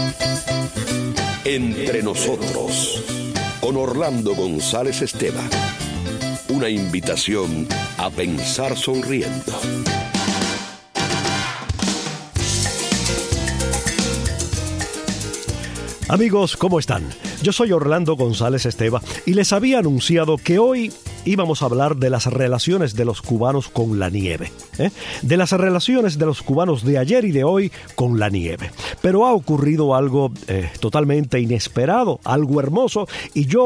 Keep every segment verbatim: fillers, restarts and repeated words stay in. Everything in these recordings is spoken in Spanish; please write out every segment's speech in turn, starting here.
Entre nosotros, con Orlando González Esteban. Una invitación a pensar sonriendo. Amigos, ¿cómo están? Yo soy Orlando González Esteban y les había anunciado que hoy íbamos a hablar de las relaciones de los cubanos con la nieve, ¿eh? de las relaciones de los cubanos de ayer y de hoy con la nieve. Pero ha ocurrido algo eh, totalmente inesperado, algo hermoso, y yo,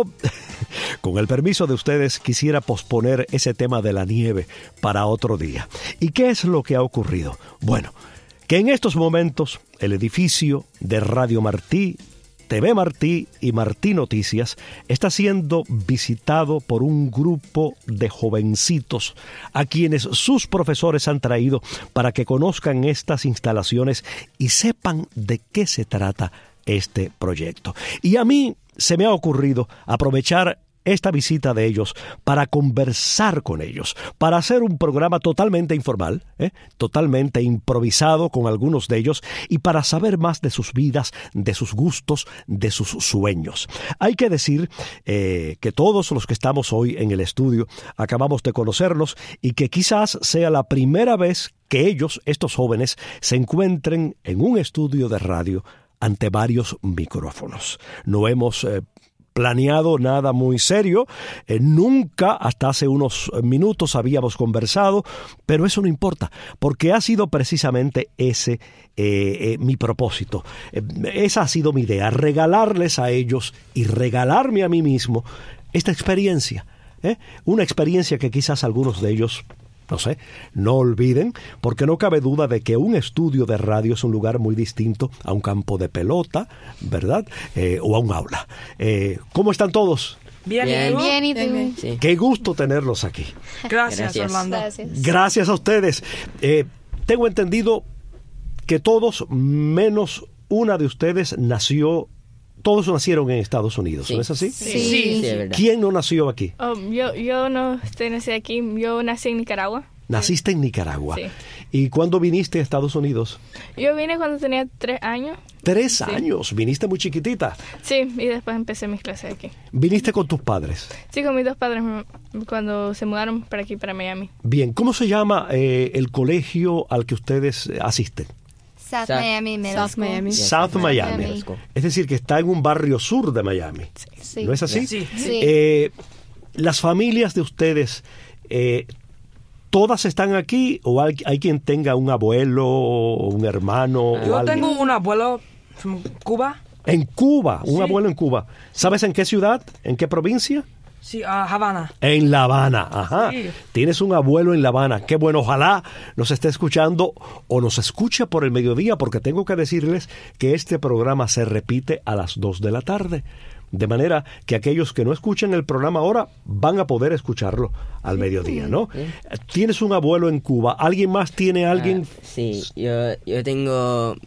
con el permiso de ustedes, quisiera posponer ese tema de la nieve para otro día. ¿Y qué es lo que ha ocurrido? Bueno, que en estos momentos el edificio de Radio Martí, T V Martí y Martí Noticias está siendo visitado por un grupo de jovencitos a quienes sus profesores han traído para que conozcan estas instalaciones y sepan de qué se trata este proyecto. Y a mí se me ha ocurrido aprovechar esta visita de ellos para conversar con ellos, para hacer un programa totalmente informal, ¿eh? totalmente improvisado con algunos de ellos y para saber más de sus vidas, de sus gustos, de sus sueños. Hay que decir eh, que todos los que estamos hoy en el estudio acabamos de conocernos y que quizás sea la primera vez que ellos, estos jóvenes, se encuentren en un estudio de radio ante varios micrófonos. No hemos eh, planeado nada muy serio, eh, nunca hasta hace unos minutos habíamos conversado, pero eso no importa, porque ha sido precisamente ese eh, eh, mi propósito. Eh, esa ha sido mi idea, regalarles a ellos y regalarme a mí mismo esta experiencia, ¿eh? una experiencia que quizás algunos de ellos no sé, no olviden, porque no cabe duda de que un estudio de radio es un lugar muy distinto a un campo de pelota, ¿verdad? Eh, o a un aula. Eh, ¿Cómo están todos? Bien, Bien, bien. ¿y tú? Sí. Qué gusto tenerlos aquí. Gracias, Gracias. Orlando. Gracias. Gracias a ustedes. Eh, tengo entendido que todos, menos una de ustedes, nació... Todos nacieron en Estados Unidos, Sí. ¿no es así? Sí. Sí. Sí, es verdad. ¿Quién no nació aquí? Oh, yo, yo no estoy nací aquí, yo nací en Nicaragua. Naciste en Nicaragua. Sí. ¿Y cuándo viniste a Estados Unidos? Yo vine cuando tenía tres años. Tres Sí. años. Viniste muy chiquitita. Sí, y después empecé mis clases aquí. Viniste con tus padres. Sí, con mis dos padres mm, cuando se mudaron para aquí, para Miami. Bien, ¿cómo se llama eh, el colegio al que ustedes eh, asisten? South South- Miami Middle South School. Miami. Yes. South Miami. Miami. Es decir, que está en un barrio sur de Miami. Sí. ¿No es así? Sí. Sí. Eh, las familias de ustedes, eh, ¿todas están aquí o hay, hay quien tenga un abuelo o un hermano? o Yo alguien? tengo un abuelo en Cuba. En Cuba, un Sí. abuelo en Cuba. ¿Sabes en qué ciudad? ¿En qué provincia? Sí, a Havana. En La Habana, ajá. Sí. Tienes un abuelo en La Habana. Qué bueno, ojalá nos esté escuchando o nos escuche por el mediodía, porque tengo que decirles que este programa se repite a las dos de la tarde. De manera que aquellos que no escuchen el programa ahora van a poder escucharlo al mediodía, ¿no? Sí. Tienes un abuelo en Cuba. ¿Alguien más tiene a alguien? Ah, sí, yo, yo tengo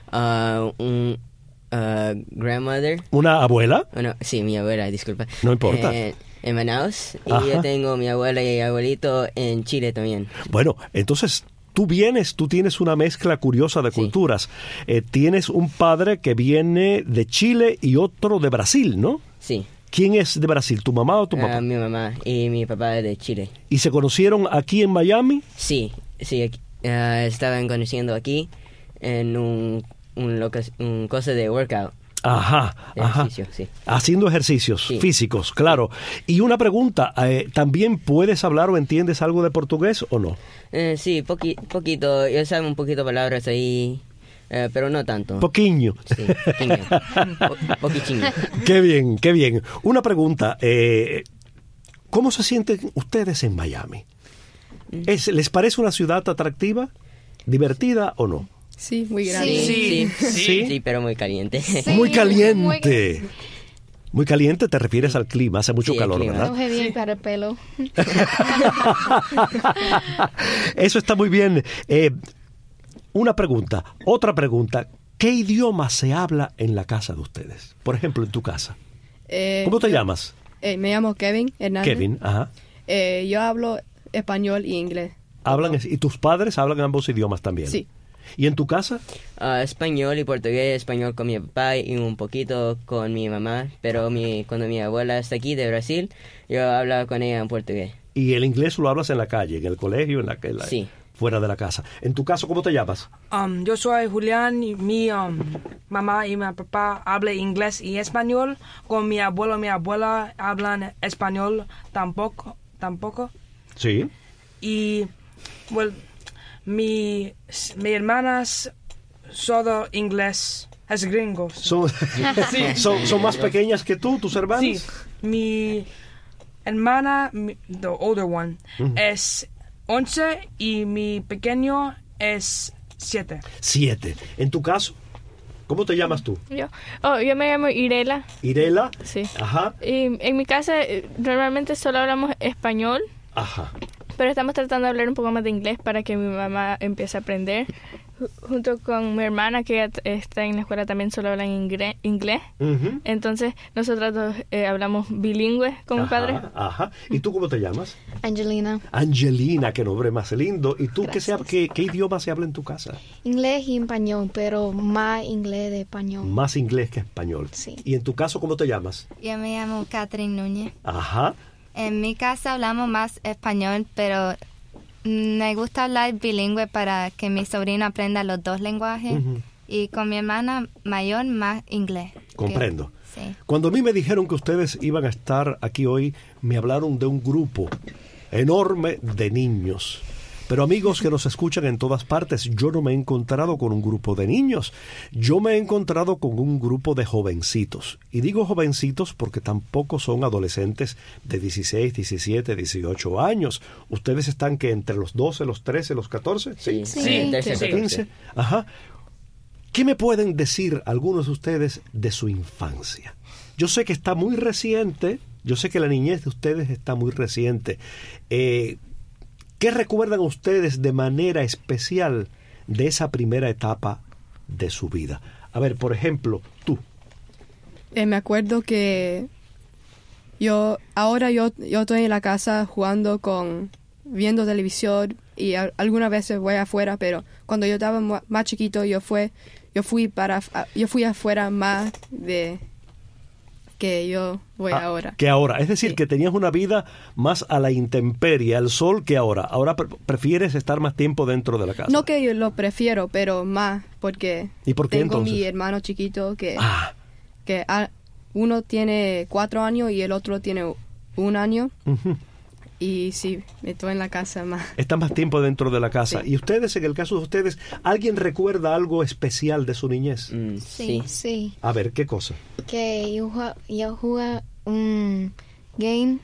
ah, un ah, grandmother. ¿Una abuela? Bueno, sí, mi abuela, disculpa. No importa. Eh, en Manaus. Y Ajá. yo tengo mi abuela y abuelito en Chile también. Bueno, entonces tú vienes, tú tienes una mezcla curiosa de Sí. culturas. Eh, tienes un padre que viene de Chile y otro de Brasil, ¿no? Sí. ¿Quién es de Brasil, tu mamá o tu Ah, papá? mi mamá y mi papá de Chile. ¿Y se conocieron aquí en Miami? Sí, sí. aquí- ah, estaban conociendo aquí en un, un, loca- un cosa de workout. Ajá, De ajá. ejercicio, sí. Haciendo ejercicios Sí. físicos, claro. Y una pregunta, eh, ¿también puedes hablar o entiendes algo de portugués o no? Eh, sí, poqui- poquito. Yo sé un poquito palabras ahí, eh, pero no tanto. Poquiño. Sí, poquinho. Po- poquitinho. Qué bien, qué bien. Una pregunta, eh, ¿cómo se sienten ustedes en Miami? ¿Es, ¿Les parece una ciudad atractiva, divertida o no? Sí, muy grande. Sí, sí, Sí. sí, pero muy caliente. Sí, Muy caliente. muy caliente. Muy caliente, te refieres al clima, hace mucho Sí, el calor, clima. ¿verdad? Coge bien para el pelo. Eso está muy bien. Eh, una pregunta, otra pregunta. ¿Qué idioma se habla en la casa de ustedes? Por ejemplo, en tu casa. Eh, ¿Cómo te yo- llamas? eh, me llamo Kevin Hernández. Kevin, ajá. Eh, yo hablo español y inglés. Hablan, ¿y tus padres hablan ambos idiomas también? Sí. ¿Y en tu casa? Uh, español y portugués, español con mi papá y un poquito con mi mamá, pero mi, cuando mi abuela está aquí de Brasil, yo hablo con ella en portugués. ¿Y el inglés lo hablas en la calle, en el colegio, en la, en la Sí. fuera de la casa? En tu caso, ¿cómo te llamas? Um, yo soy Julián y mi um, mamá y mi papá hablan inglés y español. Con mi abuelo y mi abuela hablan español tampoco. tampoco. Sí. Y, bueno, mi, mi hermanas solo inglés, es gringos. ¿Son, son, ¿Son más pequeñas que tú, tus hermanas? Sí, mi hermana, mi- the older one, Ujú. es once y mi pequeño es siete. Siete. ¿En tu caso? ¿Cómo te llamas tú? Yo, oh, yo me llamo Irela. Irela. Sí. Ajá. Y en mi casa eh, normalmente solo hablamos español, Ajá. pero estamos tratando de hablar un poco más de inglés para que mi mamá empiece a aprender. Ju- Junto con mi hermana, que ella t- está en la escuela, también solo hablan ingre- inglés. Ujú. Entonces, nosotros dos eh, hablamos bilingüe con mi Ajá, padre. Ajá. ¿Y tú cómo te llamas? Angelina. Angelina, qué nombre más lindo. ¿Y tú qué, se, Gracias. qué, qué idioma se habla en tu casa? Inglés y español, pero más inglés de español. Más inglés que español. Sí. ¿Y en tu caso cómo te llamas? Yo me llamo Catherine Núñez. Ajá. En mi casa hablamos más español, pero me gusta hablar bilingüe para que mi sobrino aprenda los dos lenguajes. Ujú. Y con mi hermana mayor más inglés. Comprendo. Que- sí. Cuando a mí me dijeron que ustedes iban a estar aquí hoy, me hablaron de un grupo enorme de niños. Pero amigos que nos escuchan en todas partes, yo no me he encontrado con un grupo de niños. Yo me he encontrado con un grupo de jovencitos. Y digo jovencitos porque tampoco son adolescentes de dieciséis, diecisiete, dieciocho años. ¿Ustedes están que entre los doce, los trece, los catorce? Sí, Sí. sí, trece, Sí. catorce. quince. Ajá. ¿Qué me pueden decir algunos de ustedes de su infancia? Yo sé que está muy reciente, yo sé que la niñez de ustedes está muy reciente. Eh, ¿Qué recuerdan ustedes de manera especial de esa primera etapa de su vida? A ver, por ejemplo, tú. Eh, me acuerdo que yo ahora yo, yo estoy en la casa jugando con, viendo televisión y a- algunas veces voy afuera, pero cuando yo estaba mu- más chiquito yo fue yo fui para a- yo fui afuera más de que yo voy Ah, ahora. Que ahora. Es decir, Sí. que tenías una vida más a la intemperie, al sol, que ahora. Ahora pre- prefieres estar más tiempo dentro de la casa. No que yo lo prefiero, pero más porque ¿Y por qué tengo entonces? mi hermano chiquito que Ah, que a- uno tiene cuatro años y el otro tiene un año. ujú. Y sí, estoy en la casa más. Están más tiempo dentro de la casa. Sí. Y ustedes, en el caso de ustedes, ¿alguien recuerda algo especial de su niñez? Mm, Sí. sí. Sí, A ver, ¿qué cosa? que yo, jue- yo jugué un game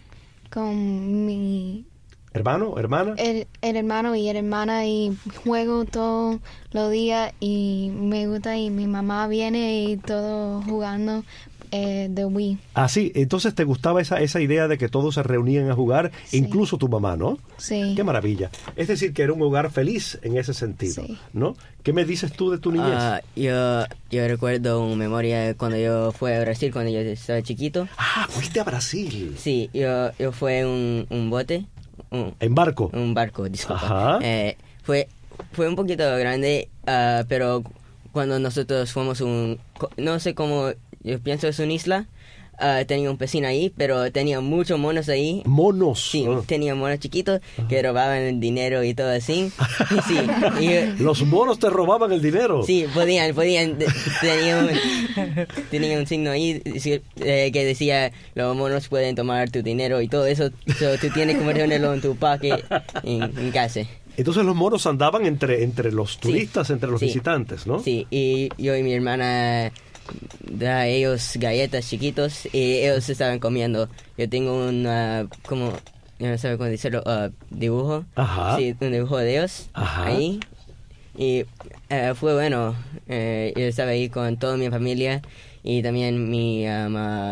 con mi ¿Hermano? ¿Hermana? el, el hermano y la hermana y juego todos los días y me gusta y mi mamá viene y todo jugando eh, de Wii. Ah, sí. Entonces te gustaba esa, esa idea de que todos se reunían a jugar, Sí. incluso tu mamá, ¿no? Sí. Qué maravilla. Es decir, que era un hogar feliz en ese sentido, Sí. ¿no? ¿Qué me dices tú de tu niñez? Ah, yo, yo recuerdo una memoria de cuando yo fui a Brasil, cuando yo estaba chiquito. Ah, fuiste a Brasil. Sí, yo, yo fue un, un bote, un, En barco. un barco, disculpa. Ajá. Eh, fue, fue un poquito grande, ah, pero cuando nosotros fuimos un, co- no sé cómo, yo pienso es una isla, ah, tenía un piscina ahí, pero tenía muchos monos ahí. Monos. Sí, Ah. tenía monos chiquitos que robaban el dinero y todo así. Y sí, y- Los monos te robaban el dinero. sí, podían, podían, de- tenía un, tenía un signo ahí decir, eh, que decía, los monos pueden tomar tu dinero y todo eso, so, tú tienes que ponerlo en tu paquete en, en casa. Entonces los monos andaban entre, entre los turistas, entre los sí. visitantes, ¿no? Sí, y yo y mi hermana da a ellos galletas chiquitos y ellos estaban comiendo. Yo tengo una, como, yo no sé cómo decirlo, uh, dibujo. Ajá. Sí, un dibujo de ellos Ajá. ahí. Y eh, fue bueno. Eh, yo estaba ahí con toda mi familia y también mi, um, uh,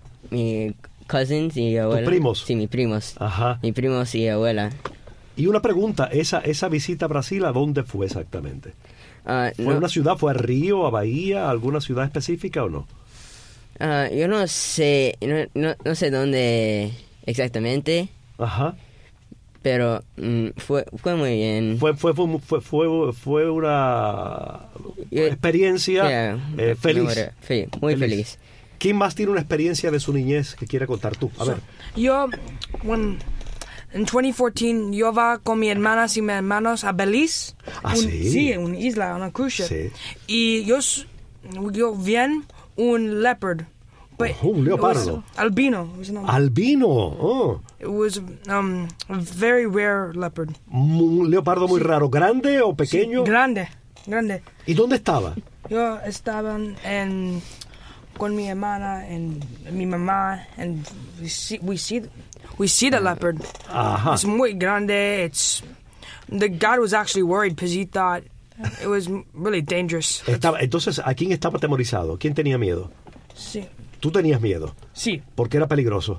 mi cousins y abuela. primos? Sí, mis primos. Ajá. Mis primos y abuela. Y una pregunta, esa, esa visita a Brasil, ¿a dónde fue exactamente? Ah, ¿Fue no- a una ciudad, fue a Río, a Bahía, a alguna ciudad específica o no? Ah, yo no sé, no, no, no sé dónde exactamente, Ajá. pero mm, fue fue muy bien. Fue fue fue fue, fue, fue una experiencia yeah, eh, feliz. Sí, muy feliz. feliz. ¿Quién más tiene una experiencia de su niñez que quiera contar tú? A ver. Yo, when, en twenty fourteen, yo va con mis hermanas y mis hermanos a Belice. Ah, un, sí. Sí, una isla, una cruise ship. Sí. Y yo, yo vi un leopard. Oh, un leopardo. Albino. Was no, Albino. Oh. It was um, a very rare leopard. Un leopardo muy sí. raro. ¿Grande o pequeño? Sí, grande, grande. ¿Y dónde estaba? Yo estaba en, con mi hermana y mi mamá, and we see, we see, we see the leopard. Ajá. It's muy grande. It's the guy was actually worried because he thought it was really dangerous. Estaba, entonces, ¿a quién estaba atemorizado? ¿Quién tenía miedo? Sí. ¿Tú tenías miedo? Sí. Porque era peligroso.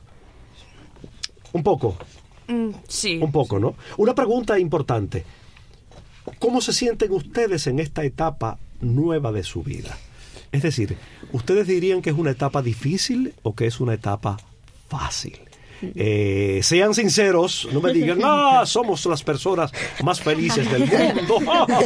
Un poco. Mm, sí. Un poco, ¿no? Una pregunta importante. ¿Cómo se sienten ustedes en esta etapa nueva de su vida? Es decir, ¿ustedes dirían que es una etapa difícil o que es una etapa fácil? Eh, sean sinceros, no me digan, ah, somos las personas más felices del mundo.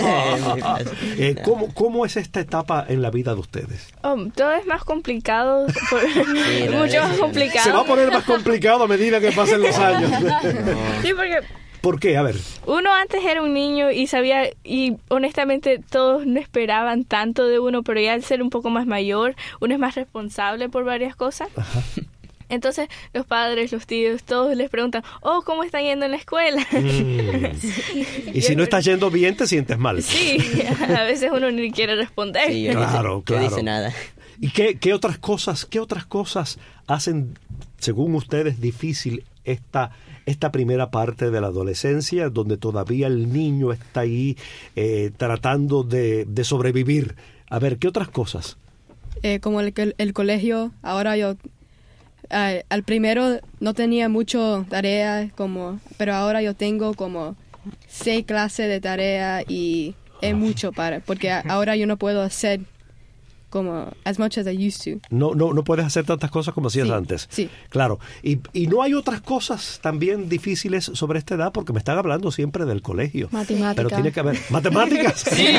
eh, ¿cómo, ¿Cómo es esta etapa en la vida de ustedes? Oh, todo es más complicado, por, sí, mucho más complicado. Se va a poner más complicado a medida que pasen los años. Sí, porque... ¿Por qué? A ver. Uno antes era un niño y sabía, y honestamente todos no esperaban tanto de uno, pero ya al ser un poco más mayor, uno es más responsable por varias cosas. Ajá. Entonces, los padres, los tíos, todos les preguntan, oh, ¿cómo están yendo en la escuela? Mm. Sí. Y si no estás yendo bien, te sientes mal. Sí, a veces uno ni quiere responder. Sí, claro, no claro. No dice nada. ¿Y qué, qué otras cosas, qué otras cosas hacen, según ustedes, difícil esta, esta primera parte de la adolescencia, donde todavía el niño está ahí eh, tratando de, de sobrevivir? A ver, ¿qué otras cosas? Eh, como el, el, el colegio, ahora yo... Uh, al primero no tenía mucho tarea, como, pero ahora yo tengo como seis clases de tarea y es mucho para, porque a, ahora yo no puedo hacer como as much as I used to. No, no, no puedes hacer tantas cosas como hacías sí, antes. Sí. Claro. Y, y no hay otras cosas también difíciles sobre esta edad, porque me están hablando siempre del colegio. Matemáticas. Pero tiene que haber... ¿Matemáticas? Sí,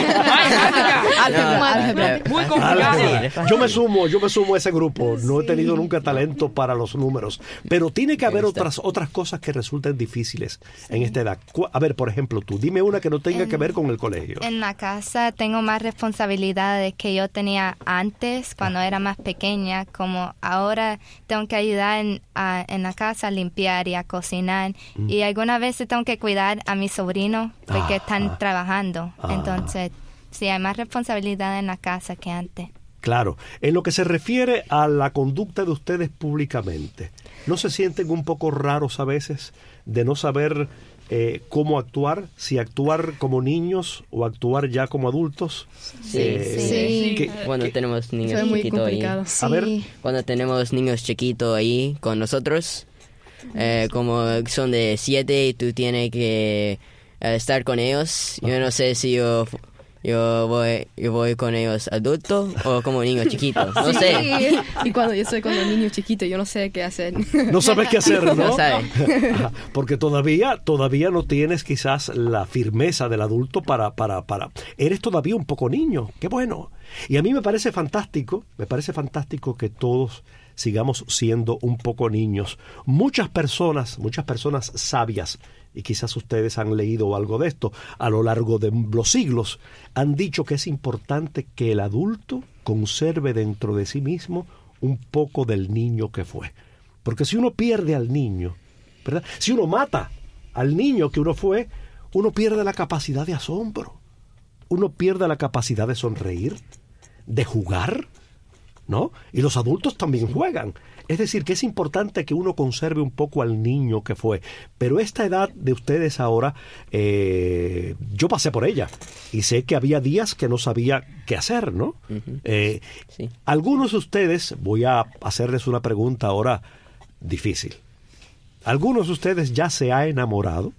matemáticas. No, Muy complicado. Yo me sumo, yo me sumo a ese grupo. No he tenido nunca talento para los números. Pero tiene que haber otras, otras cosas que resulten difíciles sí. en esta edad. A ver, por ejemplo, tú, dime una que no tenga en, que ver con el colegio. En la casa tengo más responsabilidades que yo tenía antes, cuando era más pequeña, como ahora tengo que ayudar en, a, en la casa a limpiar y a cocinar. Mm. Y algunas veces tengo que cuidar a mis sobrinos porque ah, están ah, trabajando. Ah. Entonces, sí, hay más responsabilidad en la casa que antes. Claro. En lo que se refiere a la conducta de ustedes públicamente, ¿no se sienten un poco raros a veces de no saber eh, cómo actuar? Si actuar como niños o actuar ya como adultos. Sí, eh, sí. ¿qué, Cuando qué? tenemos niños Fue muy chiquitos complicado. ahí. Sí. A ver. Cuando tenemos niños chiquitos ahí con nosotros, eh, como son de siete y tú tienes que eh, estar con ellos. Yo no sé si yo... Yo voy, yo voy con ellos adultos o como niños chiquitos, no sí. sé. Y cuando yo estoy con los niños chiquitos, yo no sé qué hacer. No sabes qué hacer, ¿no? No sabes. Porque todavía, todavía no tienes quizás la firmeza del adulto para, para, para... Eres todavía un poco niño, qué bueno. Y a mí me parece fantástico, me parece fantástico que todos sigamos siendo un poco niños. Muchas personas, muchas personas sabias, y quizás ustedes han leído algo de esto a lo largo de los siglos, han dicho que es importante que el adulto conserve dentro de sí mismo un poco del niño que fue. Porque si uno pierde al niño, ¿verdad? Si uno mata al niño que uno fue, uno pierde la capacidad de asombro, uno pierde la capacidad de sonreír, de jugar, ¿no? Y los adultos también juegan. Es decir, que es importante que uno conserve un poco al niño que fue. Pero esta edad de ustedes ahora, eh, yo pasé por ella y sé que había días que no sabía qué hacer, ¿no? Uh-huh. Eh, sí. Algunos de ustedes, voy a hacerles una pregunta ahora difícil. ¿Algunos de ustedes ya se ha enamorado?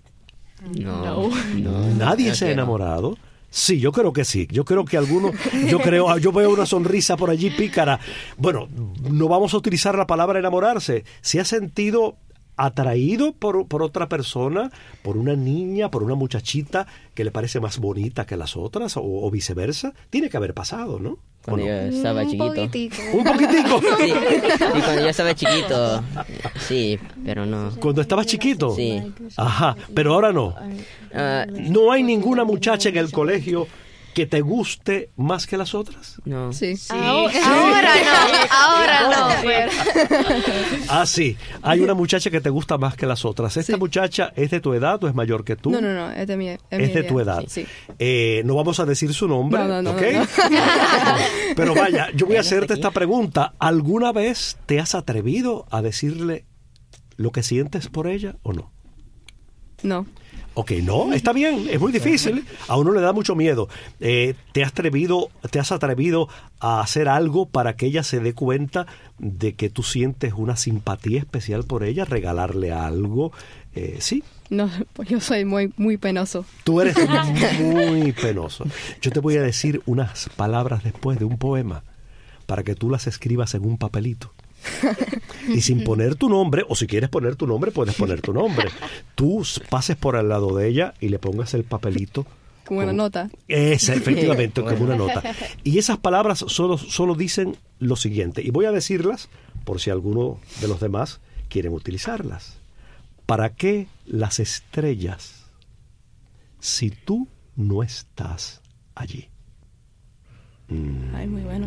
No. no ¿Nadie no se ha enamorado? Sí, yo creo que sí. Yo creo que algunos, yo creo, yo veo una sonrisa por allí pícara. Bueno, no vamos a utilizar la palabra enamorarse. ¿Se ha sentido atraído por, por otra persona, por una niña, por una muchachita que le parece más bonita que las otras, o, o viceversa? Tiene que haber pasado, ¿no? Cuando no? yo estaba Un chiquito. poquitico. ¿Un poquitico? Sí, sí, cuando yo estaba chiquito. Sí, pero no. Cuando estabas chiquito. Sí. Ajá, pero ahora no. Ah, ¿No hay ninguna muchacha en el colegio que te guste más que las otras? no. Sí. Ahora, ahora no, ahora no. pero- Ah, sí. Hay una muchacha que te gusta más que las otras. ¿Esta Sí. muchacha es de tu edad o es mayor que tú? No, no, no, es de mi, es mi Es de idea. tu edad. Sí. Eh, no vamos a decir su nombre, No, no, no, ¿ok? no, no. Pero vaya, yo voy a hacerte aquí. esta pregunta. ¿Alguna vez te has atrevido a decirle lo que sientes por ella o no? No. Ok, no, está bien, es muy difícil, a uno le da mucho miedo. Eh, ¿te has atrevido, te has atrevido a hacer algo para que ella se dé cuenta de que tú sientes una simpatía especial por ella, regalarle algo? Eh, sí, No, pues yo soy muy, muy penoso. tú eres muy penoso. Yo te voy a decir unas palabras después de un poema para que tú las escribas en un papelito. Y sin poner tu nombre, o si quieres poner tu nombre, puedes poner tu nombre. Tú pases por al lado de ella y le pongas el papelito. Como una con- nota. Esa, efectivamente, como una nota. Y esas palabras solo, solo dicen lo siguiente. Y voy a decirlas por si alguno de los demás quieren utilizarlas. ¿Para qué las estrellas si tú no estás allí? Ay, muy bueno.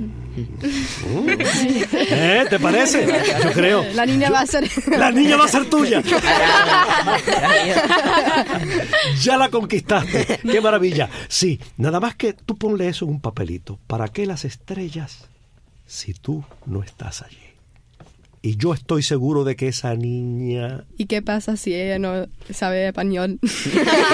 ¿Eh? ¿Te parece? Yo creo. La niña va a ser... La niña va a ser tuya. Ya la conquistaste. Qué maravilla. Sí, nada más que tú ponle eso en un papelito. ¿Para qué las estrellas si tú no estás allí? Y yo estoy seguro de que esa niña... ¿Y qué pasa si ella no sabe español? Pues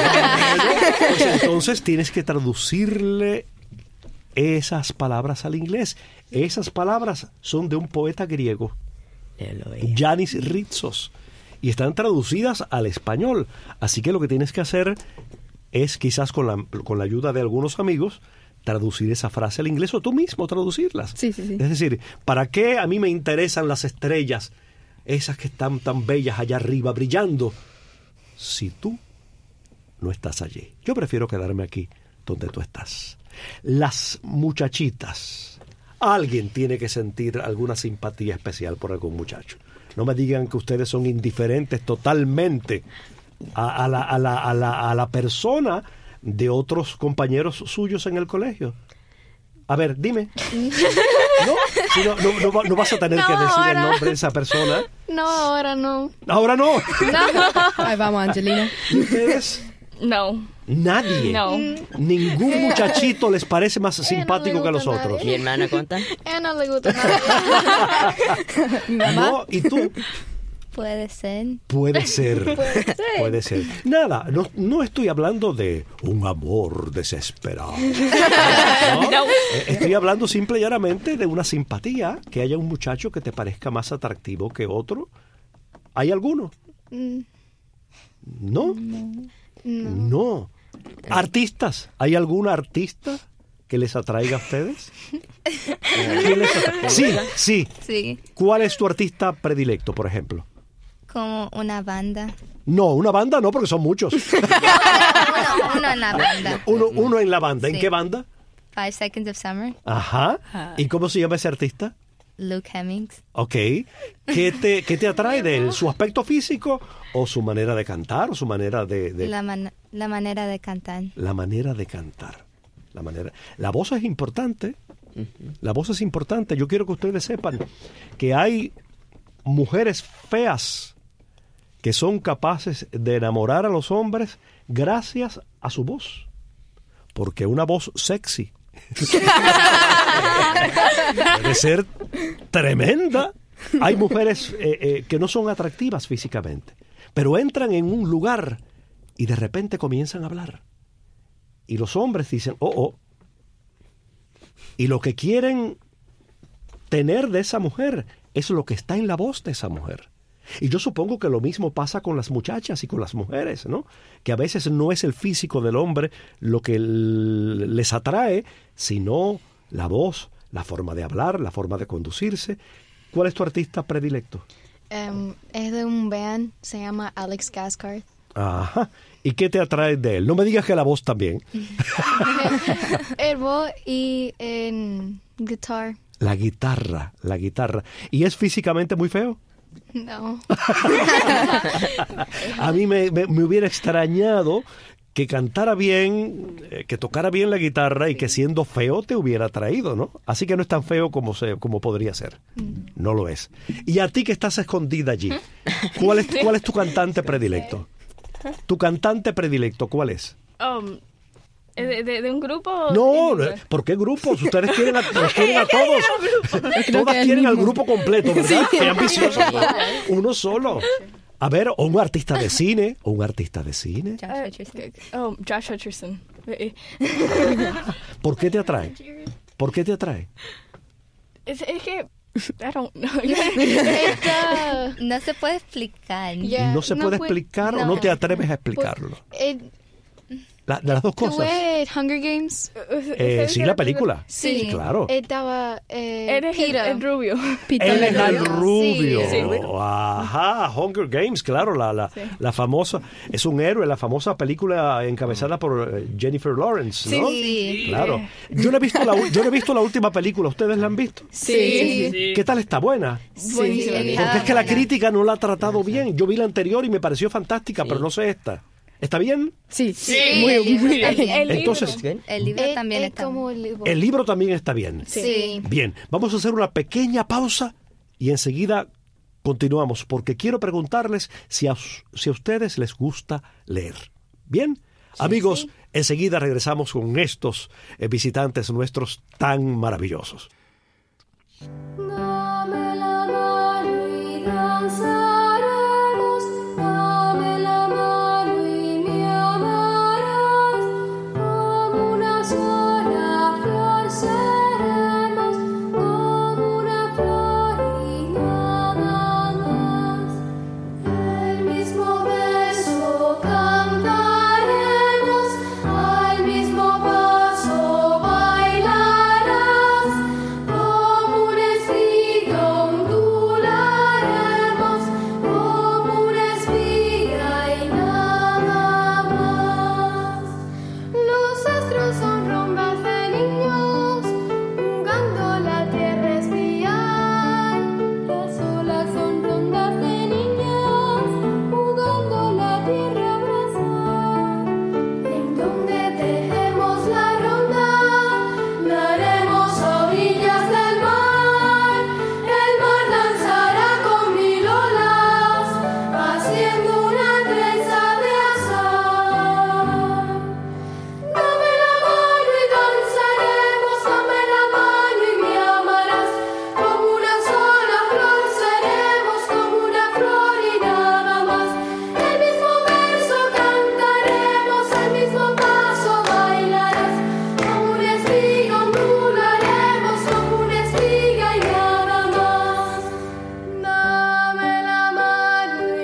entonces tienes que traducirle esas palabras al inglés. Esas palabras son de un poeta griego, Eloy. Yanis Ritsos, y están traducidas al español. Así que lo que tienes que hacer es, quizás con la, con la ayuda de algunos amigos, traducir esa frase al inglés o tú mismo traducirlas. Sí, sí, sí. Es decir, ¿para qué a mí me interesan las estrellas, esas que están tan bellas allá arriba brillando, si tú no estás allí? Yo prefiero quedarme aquí donde tú estás. Las muchachitas. Alguien tiene que sentir alguna simpatía especial por algún muchacho. No me digan que ustedes son indiferentes totalmente a, a, la, a, la, a, la, a la persona de otros compañeros suyos en el colegio. A ver, dime. ¿No? Si no, no, no, va- no vas a tener No, que decir el ahora. nombre de esa persona. No, ahora no. Ahora no. Ahí vamos, Angelina. ¿Y ustedes? No, Nadie. no. Ningún muchachito les parece más no simpático le que a los gusta a otros. nadie. Mi hermana cuenta. A ella no le gusta nada. No, ¿y tú? Puede ser. Puede ser. Puede ser. Nada, no, no estoy hablando de un amor desesperado. ¿No? Eh, Estoy hablando simple y llanamente de una simpatía, que haya un muchacho que te parezca más atractivo que otro. ¿Hay alguno? Mm, ¿No? No. ¿Artistas? ¿Hay algún artista que les atraiga a ustedes? ¿Quién les atra- Sí, sí. Sí. ¿Cuál es tu artista predilecto, por ejemplo? Como una banda. No, una banda no, porque son muchos. Uno, uno en la banda. Uno, uno en la banda. ¿En Sí. qué banda? Five Seconds of Summer. Ajá. ¿Y cómo se llama ese artista? Luke Hemmings. Ok. ¿Qué te, qué te atrae de él? ¿Su aspecto físico o su manera de cantar o su manera de... de- La, man- la manera de cantar. La manera de cantar. La manera... La voz es importante. La voz es importante. Yo quiero que ustedes sepan que hay mujeres feas que son capaces de enamorar a los hombres gracias a su voz. Porque una voz sexy puede ser tremenda. Hay mujeres eh, eh, que no son atractivas físicamente, pero entran en un lugar y de repente comienzan a hablar. Y los hombres dicen, oh, oh. Y lo que quieren tener de esa mujer es lo que está en la voz de esa mujer. Y yo supongo que lo mismo pasa con las muchachas y con las mujeres, ¿no? Que a veces no es el físico del hombre lo que l- les atrae, sino la voz, la forma de hablar, la forma de conducirse. ¿Cuál es tu artista predilecto? Um, es de un band, se llama Alex Gaskarth. Ajá. ¿Y qué te atrae de él? No me digas que la voz también. El voz y en guitar. La guitarra, la guitarra. ¿Y es físicamente muy feo? No. A mí me, me, me hubiera extrañado que cantara bien, eh, que tocara bien la guitarra y que siendo feo te hubiera traído, ¿no? Así que no es tan feo como, se, como podría ser. No lo es. Y a ti que estás escondida allí, ¿cuál es, cuál es tu cantante predilecto? ¿Tu cantante predilecto cuál es? Um, ¿de, de, ¿De un grupo? No, ¿por qué grupos? Ustedes quieren a, los quieren a todos. Todas quieren al grupo completo, ¿verdad? Sí. Qué ambiciosos. Uno solo. A ver, o un artista de cine, o un artista de cine. Josh Hutcherson. Oh, Josh Hutcherson. ¿Por qué te atrae? ¿Por qué te atrae? Es, es que... I don't know. No se puede explicar. Yeah, ¿No se no puede puede- explicar o no. no te atreves a explicarlo? Eh, La- de las dos cosas. ¿Fue Hunger Games? Eh, sí, la película. Sí. Claro. Estaba eh, Eres el, Peter. el rubio. Él es el rubio. Sí. Ajá, Hunger Games, claro, la, la, Sí. la famosa, es un héroe, la famosa película encabezada por eh, Jennifer Lawrence, ¿no? Sí. Claro. Yo no he visto la, u- yo no he visto la última película, ¿ustedes la han visto? Sí. ¿Qué tal está? ¿Buena? Buenísimo. Sí. Porque es que la buena. crítica no la ha tratado bien. Yo vi la anterior y me pareció fantástica, pero no sé esta. ¿Está bien? Sí, Sí, muy, el muy libro bien. también. El libro. Entonces, El libro Es- también es está. como el libro. el libro también está bien. Sí. Bien, vamos a hacer una pequeña pausa y enseguida continuamos, porque quiero preguntarles si a, si a ustedes les gusta leer. ¿Bien? Amigos, sí. enseguida regresamos con estos eh, visitantes nuestros tan maravillosos. Dame la mano y danzaremos, dame la mano y me amarás, como una sola flor seremos, como una flor y nada más. El mismo beso cantaremos, al mismo paso bailarás, como una espiga ondularemos, como una espiga y nada más. Los astros son rombas de niños, jugando la tierra a espiar. Las olas son rondas de niñas, jugando la tierra a abrazar. En donde tejemos la ronda, la haremos a orillas del mar. El mar danzará con mil olas, haciendo una trenza de azar. Dame la mano y danzaremos, dame la mano y me amarás, como una sola flor seremos, como una flor y nada más. El mismo verso cantaremos, el mismo paso bailarás, como una espiga ondularemos, como una espiga y nada más. Dame la mano y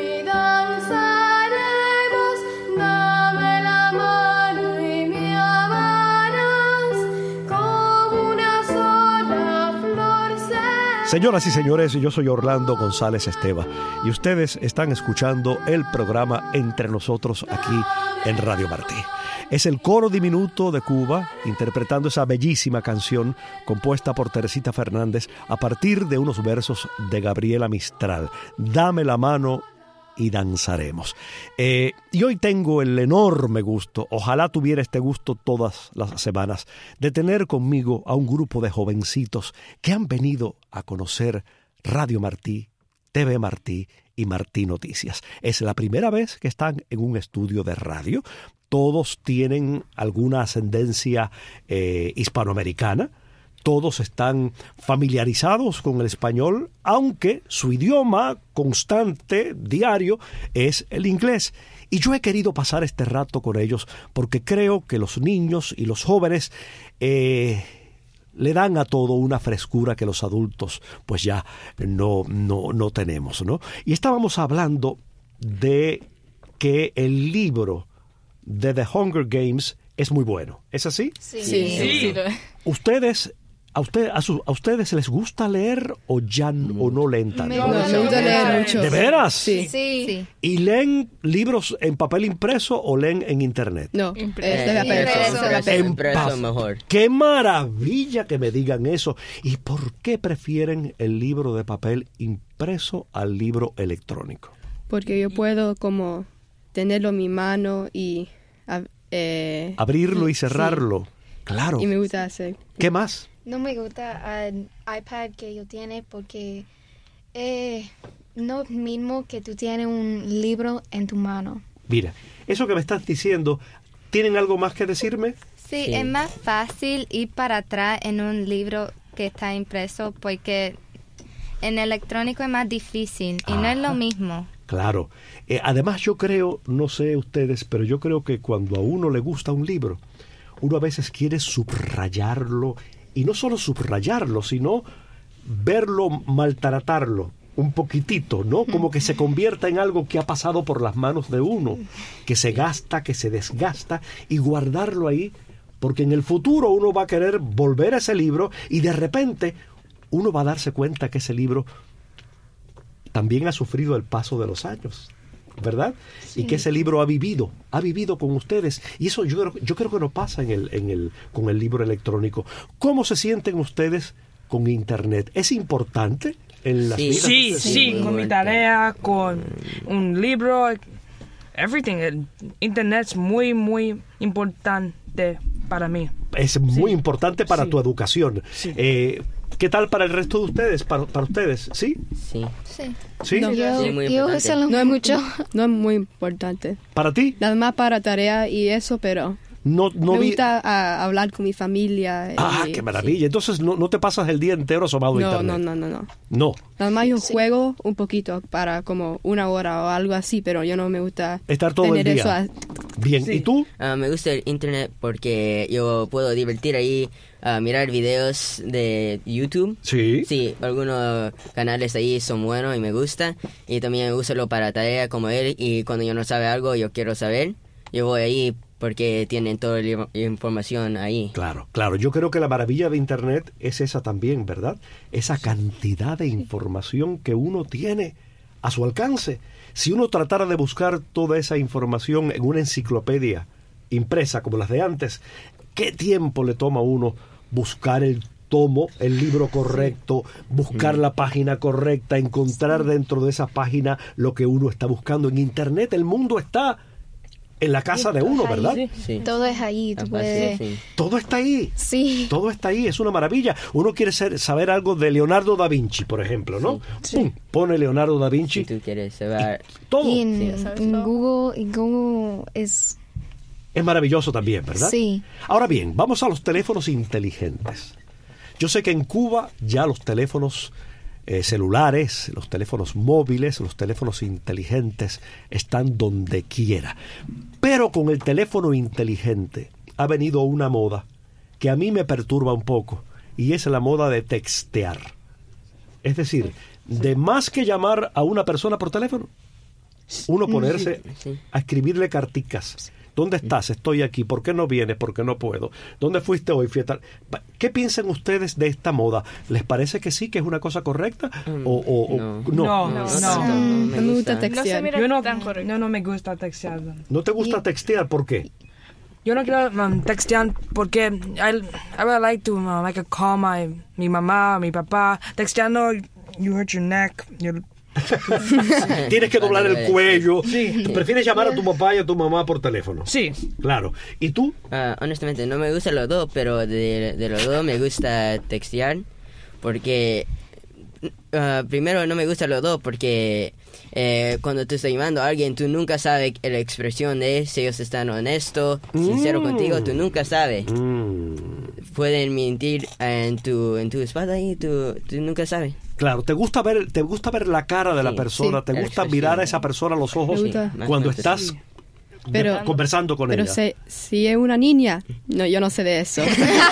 danzaremos, dame la mano y me amarás, como una sola flor seremos. Señoras y señores, yo soy Orlando González Esteva y ustedes están escuchando el programa Entre Nosotros aquí en Radio Martí. Es el coro diminuto de Cuba interpretando esa bellísima canción compuesta por Teresita Fernández a partir de unos versos de Gabriela Mistral. Dame la mano y danzaremos. Eh, y hoy tengo el enorme gusto, ojalá tuviera este gusto todas las semanas, de tener conmigo a un grupo de jovencitos que han venido a conocer Radio Martí, T V Martí y Martí Noticias. Es la primera vez que están en un estudio de radio. Todos tienen alguna ascendencia eh, hispanoamericana. Todos están familiarizados con el español, aunque su idioma constante, diario, es el inglés. Y yo he querido pasar este rato con ellos porque creo que los niños y los jóvenes eh, le dan a todo una frescura que los adultos pues ya no, no, no tenemos, ¿no? Y estábamos hablando de que el libro de The Hunger Games es muy bueno. ¿Es así? Sí. Sí. Sí, lo- Ustedes ¿A, usted, a, su, ¿A ustedes les gusta leer o ya n- o no leen tanto? Me No, me gusta leer mucho. ¿De veras? Sí. Sí. Sí. ¿Y leen libros en papel impreso o leen en internet? No, Impreso. es de papel. Impreso. es de papel. En Impreso pa- mejor. ¡Qué maravilla que me digan eso! ¿Y por qué prefieren el libro de papel impreso al libro electrónico? Porque yo puedo como tenerlo en mi mano y... a- eh, Abrirlo y sí. cerrarlo. Claro. Y me gusta hacer. ¿Qué más? No me gusta el iPad que yo tiene porque eh, no es mismo que tú tienes un libro en tu mano. Mira, eso que me estás diciendo, ¿tienen algo más que decirme? Sí, Sí. es más fácil ir para atrás en un libro que está impreso porque en electrónico es más difícil y no es lo Ajá. mismo. Claro. Eh, además yo creo, no sé ustedes, pero yo creo que cuando a uno le gusta un libro, uno a veces quiere subrayarlo, y no solo subrayarlo, sino verlo, maltratarlo un poquitito, ¿no? Como que se convierta en algo que ha pasado por las manos de uno, que se gasta, que se desgasta, y guardarlo ahí, porque en el futuro uno va a querer volver a ese libro y de repente uno va a darse cuenta que ese libro también ha sufrido el paso de los años, ¿verdad? Y que ese libro ha vivido, ha vivido con ustedes. Y eso yo creo, yo creo que no pasa en el, en el, con el libro electrónico. ¿Cómo se sienten ustedes con Internet? ¿Es importante en las Sí. vidas? Sí, Sí, sí, muy con mi bueno. tarea, con un libro, everything. El internet es muy, muy importante para mí. Es muy Sí. importante para Sí. tu educación. Sí. Eh, ¿Qué tal para el resto de ustedes? Para, para ustedes, ¿sí? Sí. Sí. ¿Sí? No. Yo, Sí, muy yo importante. uso No es mucho. No es muy importante. ¿Para ti? Nada más para tarea y eso, pero No, no me vi- gusta ah, hablar con mi familia. Ah, y- qué maravilla. Entonces no, no te pasas el día entero asomado a No, Internet. no, no, no, no. No. Nada más yo juego un poquito para como una hora o algo así, pero yo no me gusta Estar todo el tener día. eso a- Bien. Sí. ¿Y tú? Ah, me gusta el internet porque yo puedo divertir ahí, ah, mirar videos de YouTube. Sí. Sí, algunos canales ahí son buenos y me gusta. Y también úsalo para tarea como él. Y cuando yo no sabe algo, yo quiero saber, yo voy ahí porque tienen toda la información ahí. Claro, claro. Yo creo que la maravilla de Internet es esa también, ¿verdad? Esa cantidad de información que uno tiene a su alcance. Si uno tratara de buscar toda esa información en una enciclopedia impresa como las de antes, ¿qué tiempo le toma a uno buscar el tomo, el libro correcto, buscar la página correcta, encontrar dentro de esa página lo que uno está buscando? En Internet el mundo está en la casa de uno, ¿verdad? Sí. Sí. Todo es ahí, tú Ah, puedes... sí, sí. Todo está ahí. Sí. Todo está ahí, es una maravilla. Uno quiere ser- saber algo de Leonardo da Vinci, por ejemplo, ¿no? Pum, pone Leonardo da Vinci, Si tú quieres saber. todo. Y en, Sí, ya sabes en todo. Google, y Google es... Es maravilloso también, ¿verdad? Sí. Ahora bien, vamos a los teléfonos inteligentes. Yo sé que en Cuba ya los teléfonos eh, celulares, los teléfonos móviles, los teléfonos inteligentes están donde quiera. Pero con el teléfono inteligente ha venido una moda que a mí me perturba un poco, y es la moda de textear. Es decir, de más que llamar a una persona por teléfono, uno ponerse Sí. a escribirle carticas. ¿Dónde estás? Estoy aquí. ¿Por qué no vienes? ¿Por qué no puedo? ¿Dónde fuiste hoy? Fui a tal- ¿Qué piensan ustedes de esta moda? ¿Les parece que sí, que es una cosa correcta? ¿O, o- o- no. no? No, No, no. tanto, no No me gusta gusta. No se textear. mira Yo no, tan correcto. no, no me gusta textear. ¿No te gusta textear? ¿Por qué? Yo no quiero um, textear porque I, I would like to uh, like call my mi mamá, mi papá. Texteando, you hurt your neck. Your, Tienes que doblar el cuello. Sí. ¿Tú prefieres llamar a tu papá y a tu mamá por teléfono? sí. Claro. ¿Y tú? Ah, honestamente, no me gustan los dos, pero de, de los dos me gusta textear. Porque. ah, primero, no me gustan los dos porque. eh, cuando tú estás llamando a alguien, tú nunca sabes la expresión de si ellos están honestos, sinceros Mm. contigo, tú nunca sabes. Mm, Pueden mentir en tu, en tu espalda y tú, tú nunca sabes. claro, te gusta ver, te gusta ver la cara de la Sí. persona, Sí. te La gusta expresión. mirar a esa persona a los ojos Me gusta. cuando Sí, estás sí. de- Pero- conversando con Pero ella. si, si es una niña, no, yo no sé de eso.